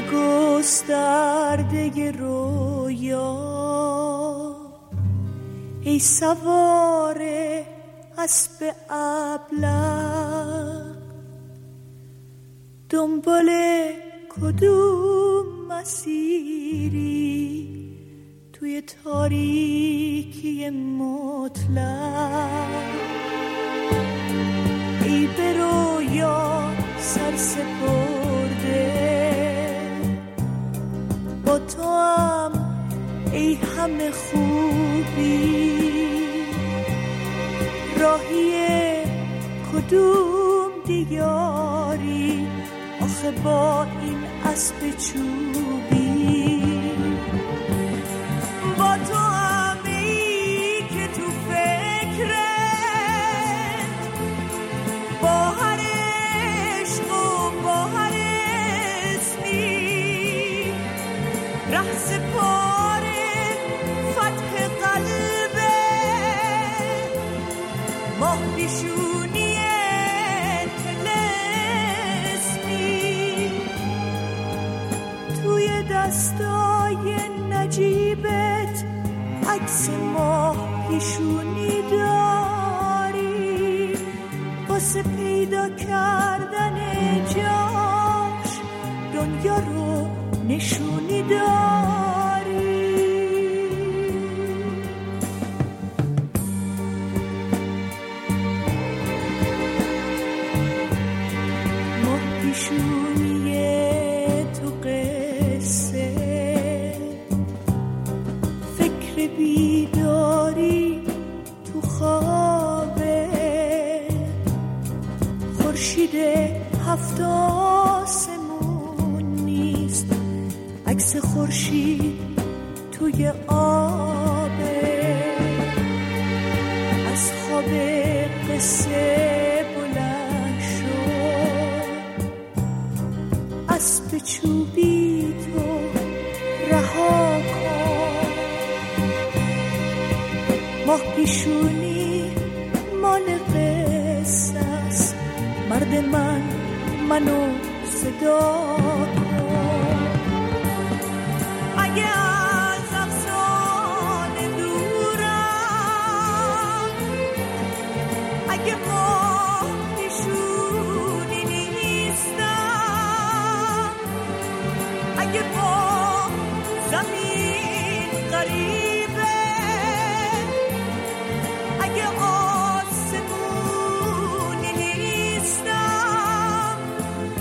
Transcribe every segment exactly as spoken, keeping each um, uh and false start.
گسترده رویا، ای سوار اسب ابله، دنبال کدوم مسیری توی تاریکی مطلق؟ ای به رویا سر سپرده، با تو هم ای همه خوبی، راهی کدوم دیاری آخه با این اسب چوبی؟ با تو هم ای که تو فکرت با هر عشق و با هر اسمی، ره سپاره فتح قلبه، ماه پیشونی طلسمی، توی دستای نجیبت عکس ماه پیشونی داری، واسه پیدا کردن جاش دنیا رو نشونی داری. ماه پیشونی تو قصه، فکر بیداری تو خوابه، خورشید هفت آسمون نیست، عکس خورشید توی آبه، از خواب قصه بلند شد، اسب چوبی تو رها کن، ماه پیشونی مال قصه است، مرد من منو صدا کن. اگه از افسانه دورم، اگه ماه پیشونی نیستم، اگه با زمین غریبه، اگه آسمونی نیستم،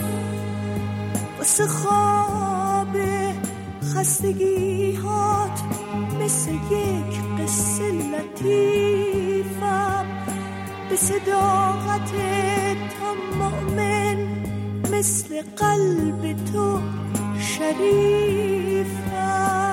واسه خواب خستگی هات مثل یک قصه لطیفم، به صداقت تو مؤمن، مثل قلب تو شریفم.